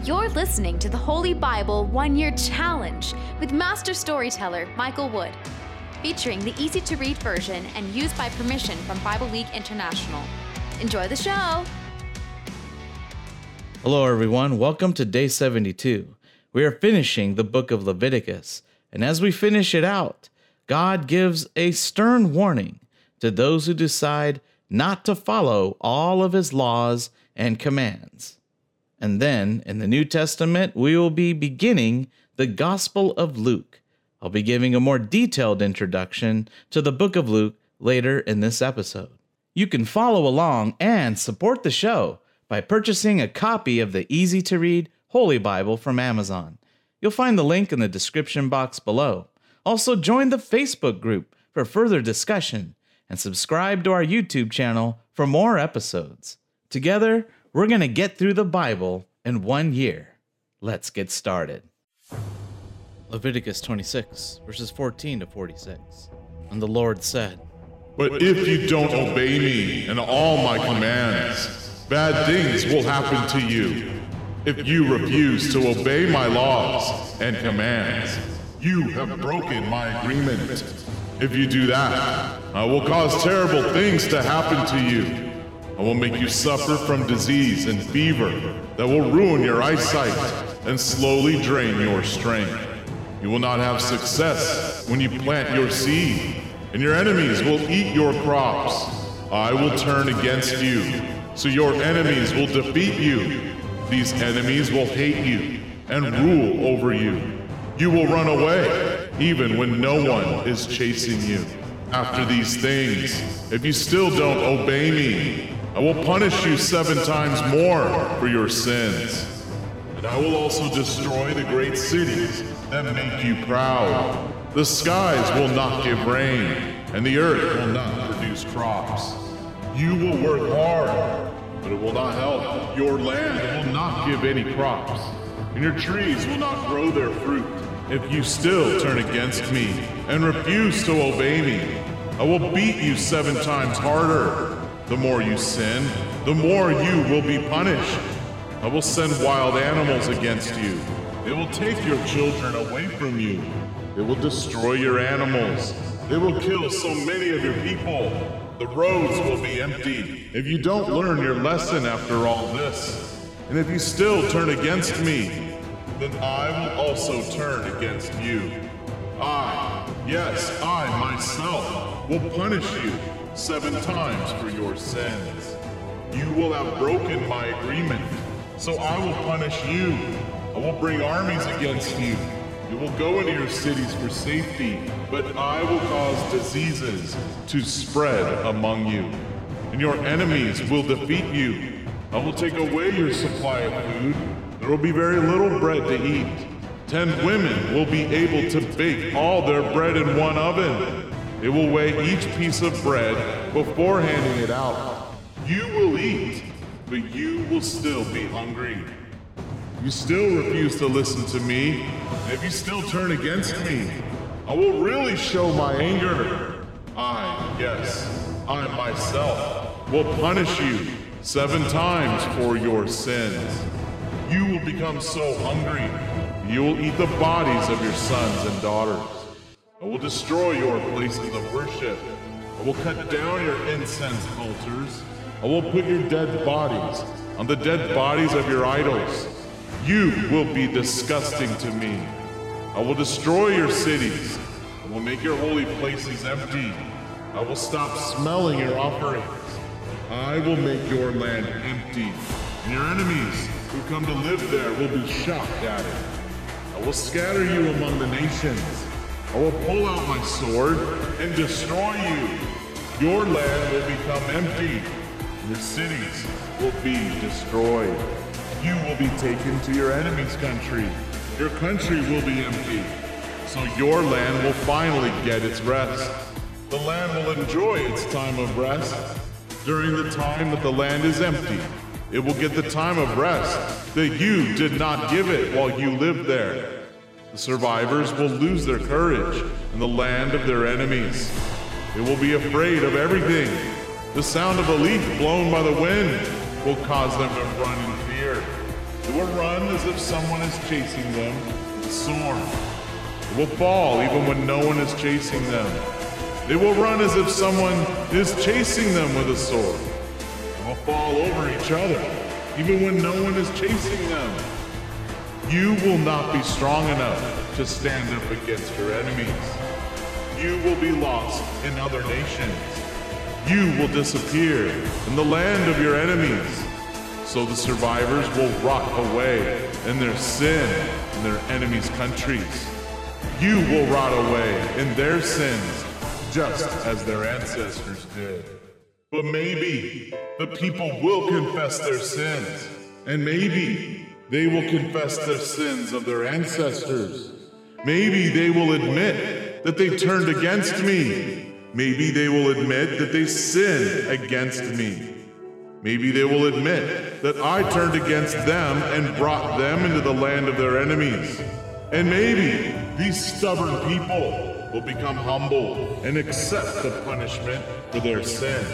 You're listening to the Holy Bible 1-Year Challenge with Master Storyteller Michael Wood, featuring the easy-to-read version and used by permission from Bible League International. Enjoy the show! Hello everyone, welcome to day 72. We are finishing the book of Leviticus, and as we finish it out, God gives a stern warning to those who decide not to follow all of his laws and commands. And then, in the New Testament, we will be beginning the Gospel of Luke. I'll be giving a more detailed introduction to the book of Luke later in this episode. You can follow along and support the show by purchasing a copy of the easy-to-read Holy Bible from Amazon. You'll find the link in the description box below. Also, join the Facebook group for further discussion and subscribe to our YouTube channel for more episodes. Together, we're going to get through the Bible in 1 year. Let's get started. Leviticus 26, verses 14 to 46. And the Lord said, "But if you don't obey me and all my commands, bad things will happen to you. If you refuse to obey my laws and commands, you have broken my agreement. If you do that, I will cause terrible things to happen to you. I will make you suffer from disease and fever that will ruin your eyesight and slowly drain your strength. You will not have success when you plant your seed, and your enemies will eat your crops. I will turn against you, so your enemies will defeat you. These enemies will hate you and rule over you. You will run away, even when no one is chasing you. After these things, if you still don't obey me, I will punish you 7 times more for your sins. And I will also destroy the great cities that make you proud. The skies will not give rain, and the earth will not produce crops. You will work hard, but it will not help. Your land will not give any crops, and your trees will not grow their fruit. If you still turn against me and refuse to obey me, I will beat you 7 times harder. The more you sin, the more you will be punished. I will send wild animals against you. They will take your children away from you. They will destroy your animals. They will kill so many of your people. The roads will be empty. If you don't learn your lesson after all this, and if you still turn against me, then I will also turn against you. I myself, will punish you 7 times for your sins. You will have broken my agreement, so I will punish you. I will bring armies against you. You will go into your cities for safety, but I will cause diseases to spread among you, and your enemies will defeat you. I will take away your supply of food. There will be very little bread to eat. 10 women will be able to bake all their bread in one oven. They will weigh each piece of bread before handing it out. You will eat, but you will still be hungry. You still refuse to listen to me, and if you still turn against me, I will really show my anger. I myself, will punish you 7 times for your sins. You will become so hungry, you will eat the bodies of your sons and daughters. I will destroy your places of worship. I will cut down your incense altars. I will put your dead bodies on the dead bodies of your idols. You will be disgusting to me. I will destroy your cities. I will make your holy places empty. I will stop smelling your offerings. I will make your land empty, and your enemies who come to live there will be shocked at it. I will scatter you among the nations. I will pull out my sword and destroy you. Your land will become empty. Your cities will be destroyed. You will be taken to your enemy's country. Your country will be empty. So your land will finally get its rest. The land will enjoy its time of rest. During the time that the land is empty, it will get the time of rest that you did not give it while you lived there. The survivors will lose their courage in the land of their enemies. They will be afraid of everything. The sound of a leaf blown by the wind will cause them to run in fear. They will run as if someone is chasing them with a sword. They will fall even when no one is chasing them. They will run as if someone is chasing them with a sword. They will fall over each other even when no one is chasing them. You will not be strong enough to stand up against your enemies. You will be lost in other nations. You will disappear in the land of your enemies. So the survivors will rot away in their sin in their enemies' countries. You will rot away in their sins, just as their ancestors did. But maybe the people will confess their sins, and maybe they will confess the sins of their ancestors. Maybe they will admit that they turned against me. Maybe they will admit that they sinned against me. Maybe they will admit that I turned against them and brought them into the land of their enemies. And maybe these stubborn people will become humble and accept the punishment for their sin.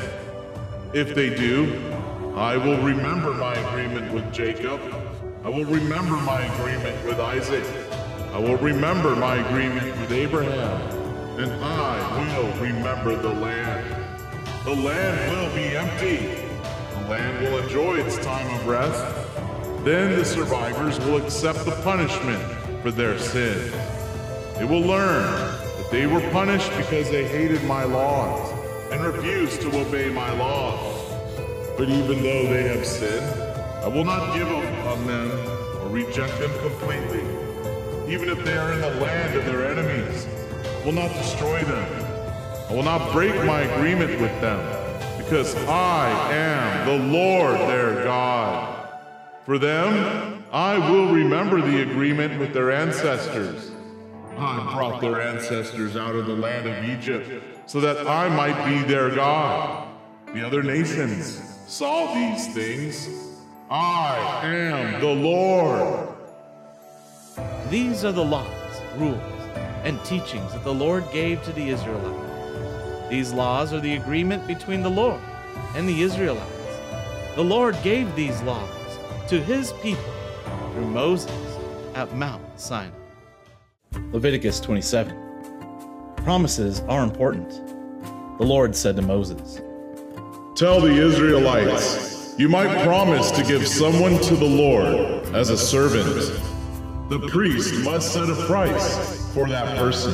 If they do, I will remember my agreement with Jacob. I will remember my agreement with Isaac. I will remember my agreement with Abraham. And I will remember the land. The land will be empty. The land will enjoy its time of rest. Then the survivors will accept the punishment for their sins. They will learn that they were punished because they hated my laws and refused to obey my laws. But even though they have sinned, I will not give up on them or reject them completely. Even if they are in the land of their enemies, I will not destroy them. I will not break my agreement with them, because I am the Lord their God. For them, I will remember the agreement with their ancestors. I brought their ancestors out of the land of Egypt so that I might be their God. The other nations saw these things. I am the Lord. These are the laws, rules, and teachings that the Lord gave to the Israelites. These laws are the agreement between the Lord and the Israelites. The Lord gave these laws to his people through Moses at Mount Sinai. Leviticus 27. Promises are important. The Lord said to Moses, Tell the Israelites, you might promise to give someone to the Lord as a servant. The priest must set a price for that person.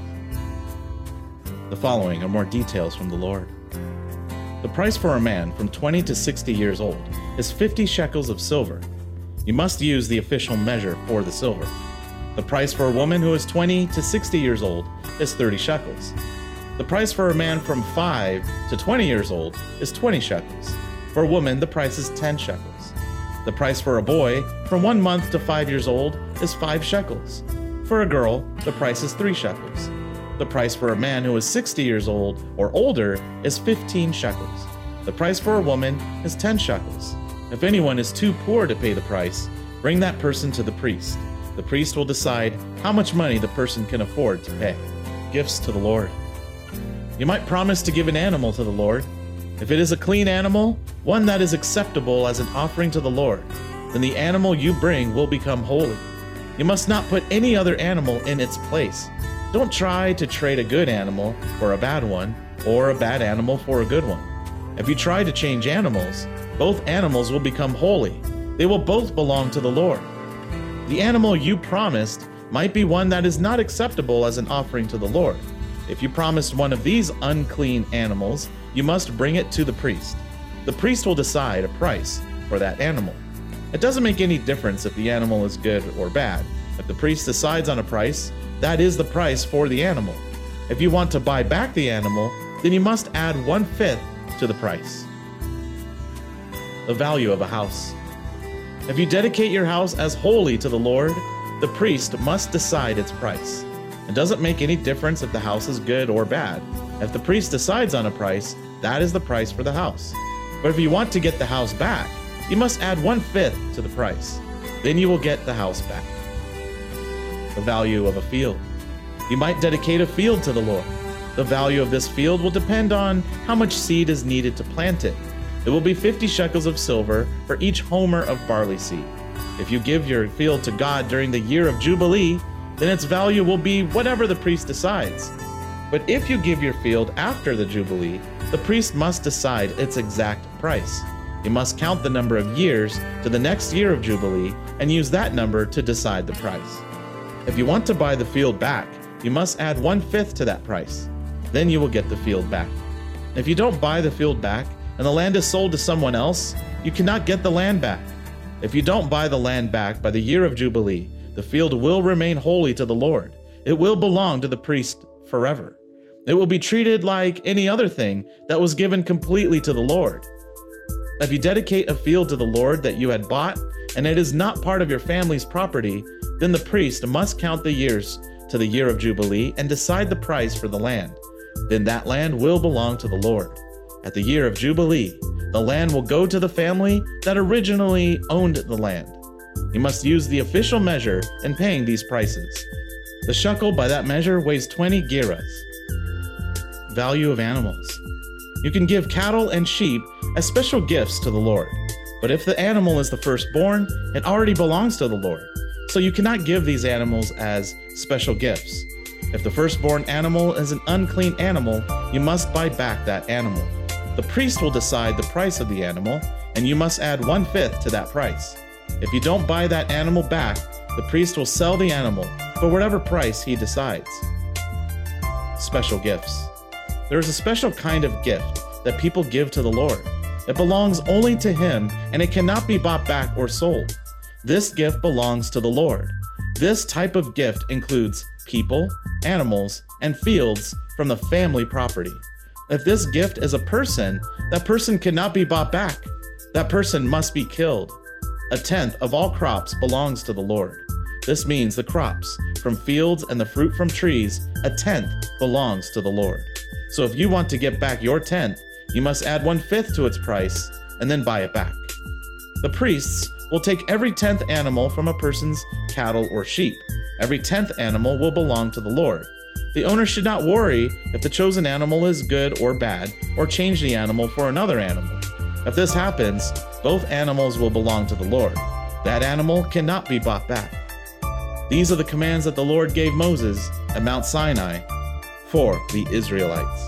The following are more details from the Lord. The price for a man from 20 to 60 years old is 50 shekels of silver. You must use the official measure for the silver. The price for a woman who is 20 to 60 years old is 30 shekels. The price for a man from 5 to 20 years old is 20 shekels. For a woman, the price is 10 shekels. The price for a boy from 1 month to 5 years old is 5 shekels. For a girl, the price is 3 shekels. The price for a man who is 60 years old or older is 15 shekels. The price for a woman is 10 shekels. If anyone is too poor to pay the price, bring that person to the priest. The priest will decide how much money the person can afford to pay. Gifts to the Lord. You might promise to give an animal to the Lord. If it is a clean animal, one that is acceptable as an offering to the Lord, then the animal you bring will become holy. You must not put any other animal in its place. Don't try to trade a good animal for a bad one, or a bad animal for a good one. If you try to change animals, both animals will become holy. They will both belong to the Lord. The animal you promised might be one that is not acceptable as an offering to the Lord. If you promised one of these unclean animals, you must bring it to the priest. The priest will decide a price for that animal. It doesn't make any difference if the animal is good or bad. If the priest decides on a price, that is the price for the animal. If you want to buy back the animal, then you must add 1/5 to the price. The value of a house. If you dedicate your house as holy to the Lord, the priest must decide its price. It doesn't make any difference if the house is good or bad. If the priest decides on a price, that is the price for the house. But if you want to get the house back, you must add 1/5 to the price. Then you will get the house back. The value of a field. You might dedicate a field to the Lord. The value of this field will depend on how much seed is needed to plant it. It will be 50 shekels of silver for each homer of barley seed. If you give your field to God during the year of Jubilee, then its value will be whatever the priest decides. But if you give your field after the Jubilee, the priest must decide its exact price. He must count the number of years to the next year of Jubilee and use that number to decide the price. If you want to buy the field back, you must add 1/5 to that price. Then you will get the field back. If you don't buy the field back and the land is sold to someone else, you cannot get the land back. If you don't buy the land back by the year of Jubilee, the field will remain holy to the Lord. It will belong to the priest forever. It will be treated like any other thing that was given completely to the Lord. If you dedicate a field to the Lord that you had bought, and it is not part of your family's property, then the priest must count the years to the year of Jubilee and decide the price for the land. Then that land will belong to the Lord. At the year of Jubilee, the land will go to the family that originally owned the land. You must use the official measure in paying these prices. The shekel by that measure weighs 20 gerahs. Value of animals. You can give cattle and sheep as special gifts to the Lord. But if the animal is the firstborn, it already belongs to the Lord. So you cannot give these animals as special gifts. If the firstborn animal is an unclean animal, you must buy back that animal. The priest will decide the price of the animal, and you must add 1/5 to that price. If you don't buy that animal back, the priest will sell the animal for whatever price he decides. Special gifts. There is a special kind of gift that people give to the Lord. It belongs only to Him, and it cannot be bought back or sold. This gift belongs to the Lord. This type of gift includes people, animals, and fields from the family property. If this gift is a person, that person cannot be bought back. That person must be killed. 1/10 of all crops belongs to the Lord. This means the crops from fields and the fruit from trees, 1/10 belongs to the Lord. So if you want to get back your 1/10, you must add 1/5 to its price and then buy it back. The priests will take every 10th animal from a person's cattle or sheep. Every 10th animal will belong to the Lord. The owner should not worry if the chosen animal is good or bad, or change the animal for another animal. If this happens, both animals will belong to the Lord. That animal cannot be bought back. These are the commands that the Lord gave Moses at Mount Sinai for the Israelites.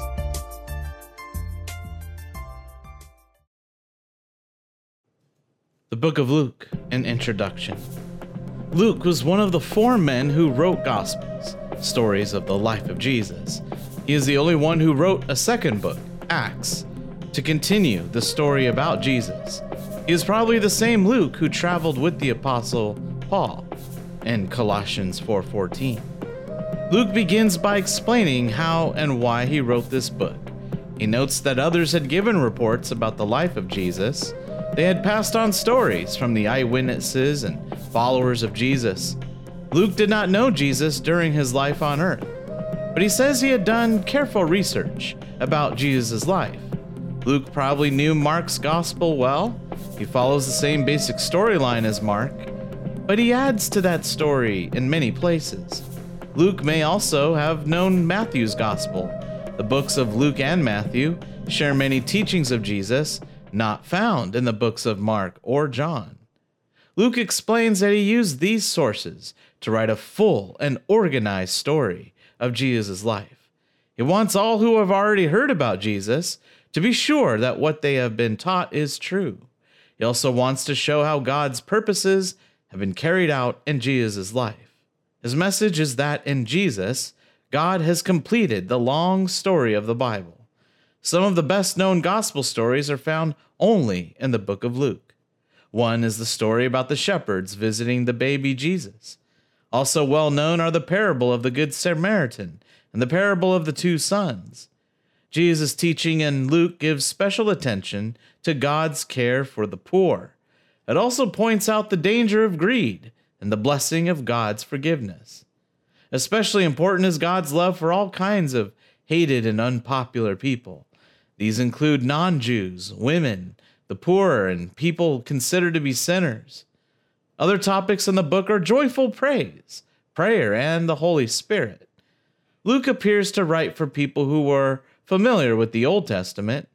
The Book of Luke, an introduction. Luke was one of the 4 men who wrote Gospels, stories of the life of Jesus. He is the only one who wrote a second book, Acts, to continue the story about Jesus. He is probably the same Luke who traveled with the Apostle Paul in Colossians 4:14. Luke begins by explaining how and why he wrote this book. He notes that others had given reports about the life of Jesus. They had passed on stories from the eyewitnesses and followers of Jesus. Luke did not know Jesus during his life on earth, but he says he had done careful research about Jesus' life. Luke probably knew Mark's gospel well. He follows the same basic storyline as Mark, but he adds to that story in many places. Luke may also have known Matthew's gospel. The books of Luke and Matthew share many teachings of Jesus not found in the books of Mark or John. Luke explains that he used these sources to write a full and organized story of Jesus' life. He wants all who have already heard about Jesus to be sure that what they have been taught is true. He also wants to show how God's purposes have been carried out in Jesus' life. His message is that in Jesus, God has completed the long story of the Bible. Some of the best-known gospel stories are found only in the book of Luke. One is the story about the shepherds visiting the baby Jesus. Also well known are the parable of the Good Samaritan and the parable of the 2 sons. Jesus' teaching in Luke gives special attention to God's care for the poor. It also points out the danger of greed and the blessing of God's forgiveness. Especially important is God's love for all kinds of hated and unpopular people. These include non-Jews, women, the poor, and people considered to be sinners. Other topics in the book are joyful praise, prayer, and the Holy Spirit. Luke appears to write for people who were familiar with the Old Testament. He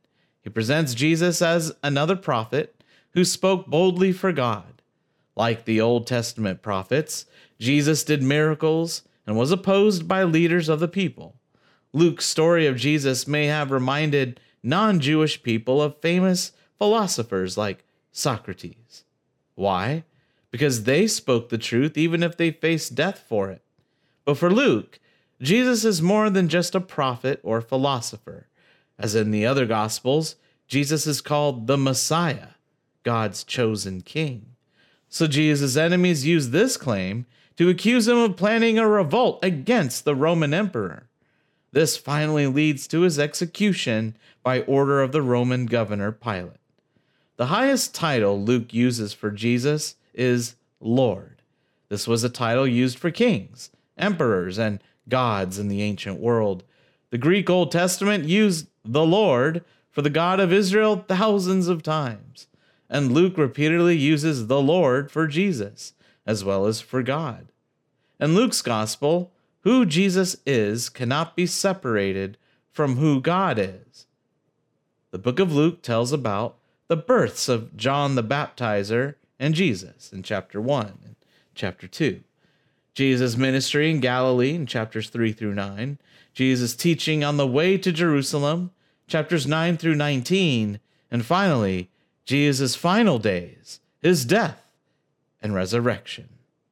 He presents Jesus as another prophet who spoke boldly for God. Like the Old Testament prophets, Jesus did miracles and was opposed by leaders of the people. Luke's story of Jesus may have reminded non-Jewish people of famous philosophers like Socrates. Why? Because they spoke the truth even if they faced death for it. But for Luke, Jesus is more than just a prophet or philosopher. As in the other Gospels, Jesus is called the Messiah, God's chosen king. So Jesus' enemies use this claim to accuse him of planning a revolt against the Roman emperor. This finally leads to his execution by order of the Roman governor Pilate. The highest title Luke uses for Jesus is Lord. This was a title used for kings, emperors, and gods in the ancient world. The Greek Old Testament used the Lord for the God of Israel thousands of times, and Luke repeatedly uses the Lord for Jesus, as well as for God. In Luke's Gospel, who Jesus is cannot be separated from who God is. The book of Luke tells about the births of John the Baptizer and Jesus in chapter 1 and chapter 2. Jesus' ministry in Galilee in chapters 3 through 9. Jesus' teaching on the way to Jerusalem, chapters 9 through 19. And finally, Jesus' final days, his death and resurrection.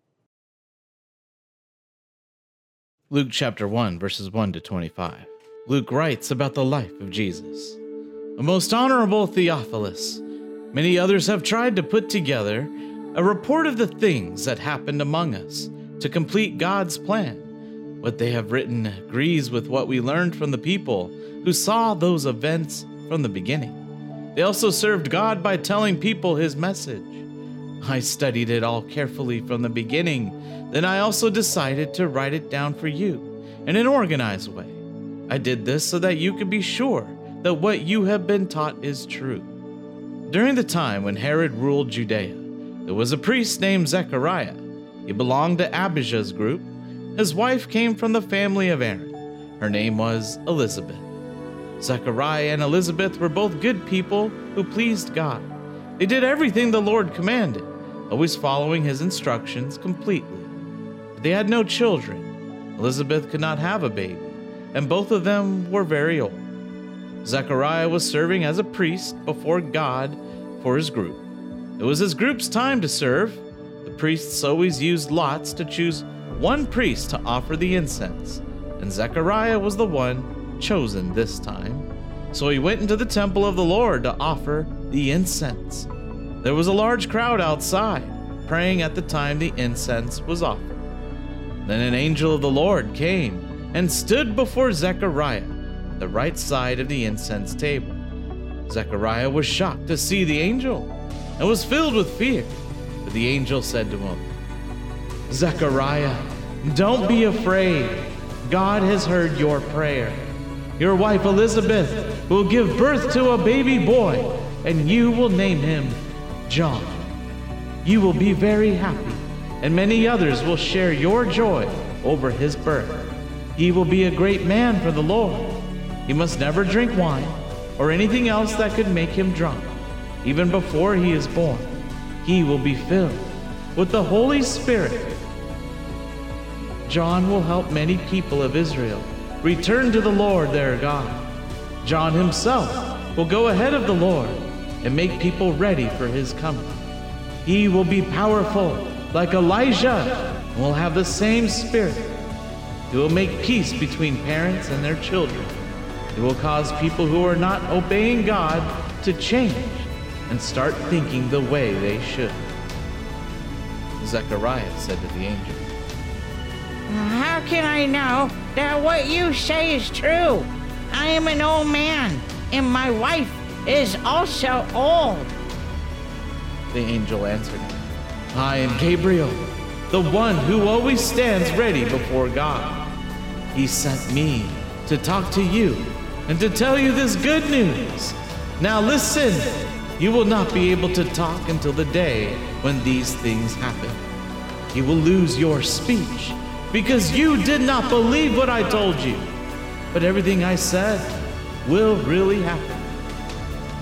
Luke chapter 1, verses 1 to 25. Luke writes about the life of Jesus. A most honorable Theophilus, many others have tried to put together a report of the things that happened among us to complete God's plan. What they have written agrees with what we learned from the people who saw those events from the beginning. They also served God by telling people his message. I studied it all carefully from the beginning. Then I also decided to write it down for you in an organized way. I did this so that you could be sure that what you have been taught is true. During the time when Herod ruled Judea, there was a priest named Zechariah. He belonged to Abijah's group. His wife came from the family of Aaron. Her name was Elizabeth. Zechariah and Elizabeth were both good people who pleased God. They did everything the Lord commanded, always following his instructions completely. But they had no children. Elizabeth could not have a baby, and both of them were very old. Zechariah was serving as a priest before God for his group. It was his group's time to serve. The priests always used lots to choose one priest to offer the incense, and Zechariah was the one chosen this time. So he went into the temple of the Lord to offer the incense. There was a large crowd outside, praying at the time the incense was offered. Then an angel of the Lord came and stood before Zechariah at the right side of the incense table. Zechariah was shocked to see the angel and was filled with fear. But the angel said to him, Zechariah, don't be afraid. God has heard your prayer. Your wife Elizabeth will give birth to a baby boy, and you will name him John. You will be very happy, and many others will share your joy over his birth. He will be a great man for the Lord. He must never drink wine or anything else that could make him drunk. Even before he is born, he will be filled with the Holy Spirit. John will help many people of Israel return to the Lord their God. John himself will go ahead of the Lord and make people ready for his coming. He will be powerful like Elijah and will have the same spirit. He will make peace between parents and their children. He will cause people who are not obeying God to change and start thinking the way they should. Zechariah said to the angel, How can I know that what you say is true? I am an old man, and my wife is also old. The angel answered him, I am Gabriel, the one who always stands ready before God. He sent me to talk to you and to tell you this good news. Now listen, you will not be able to talk until the day when these things happen. You will lose your speech because you did not believe what I told you. But everything I said will really happen.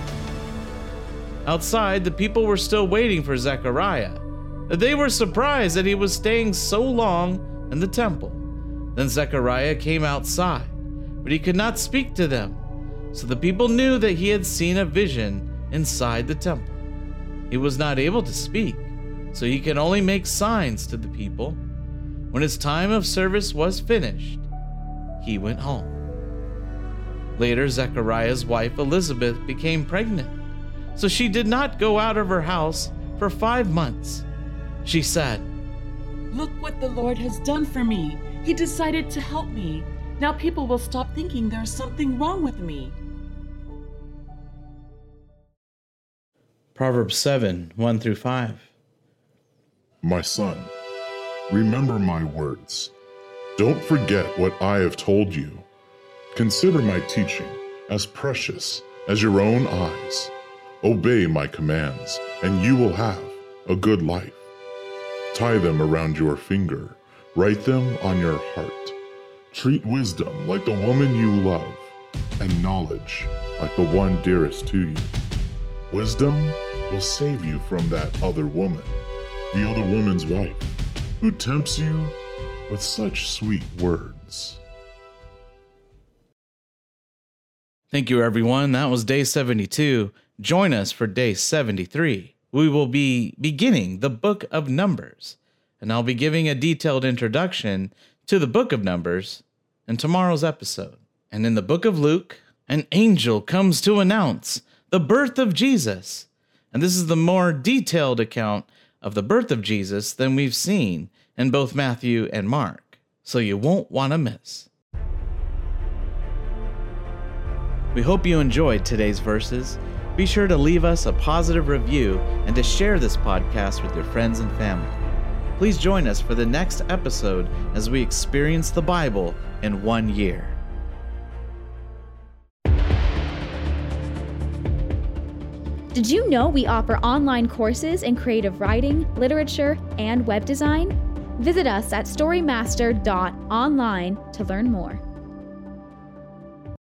Outside, the people were still waiting for Zechariah. They were surprised that he was staying so long in the temple. Then Zechariah came outside, but he could not speak to them. So the people knew that he had seen a vision inside the temple. He was not able to speak, so he could only make signs to the people. When his time of service was finished, he went home. Later, Zechariah's wife Elizabeth became pregnant, so she did not go out of her house for 5 months. She said, "Look what the Lord has done for me. He decided to help me. Now people will stop thinking there's something wrong with me." Proverbs 7, 1 through 5. My son, remember my words. Don't forget what I have told you. Consider my teaching as precious as your own eyes. Obey my commands, and you will have a good life. Tie them around your finger. Write them on your heart. Treat wisdom like the woman you love, and knowledge like the one dearest to you. Wisdom will save you from that other woman, the other woman's wife, who tempts you with such sweet words. Thank you, everyone. That was day 72. Join us for day 73. We will be beginning the book of Numbers, and I'll be giving a detailed introduction to the book of Numbers in tomorrow's episode. And in the book of Luke, an angel comes to announce the birth of Jesus. And this is the more detailed account of the birth of Jesus than we've seen in both Matthew and Mark, so you won't want to miss. We hope you enjoyed today's verses. Be sure to leave us a positive review and to share this podcast with your friends and family. Please join us for the next episode as we experience the Bible in 1 year. Did you know we offer online courses in creative writing, literature, and web design? Visit us at storymaster.online to learn more.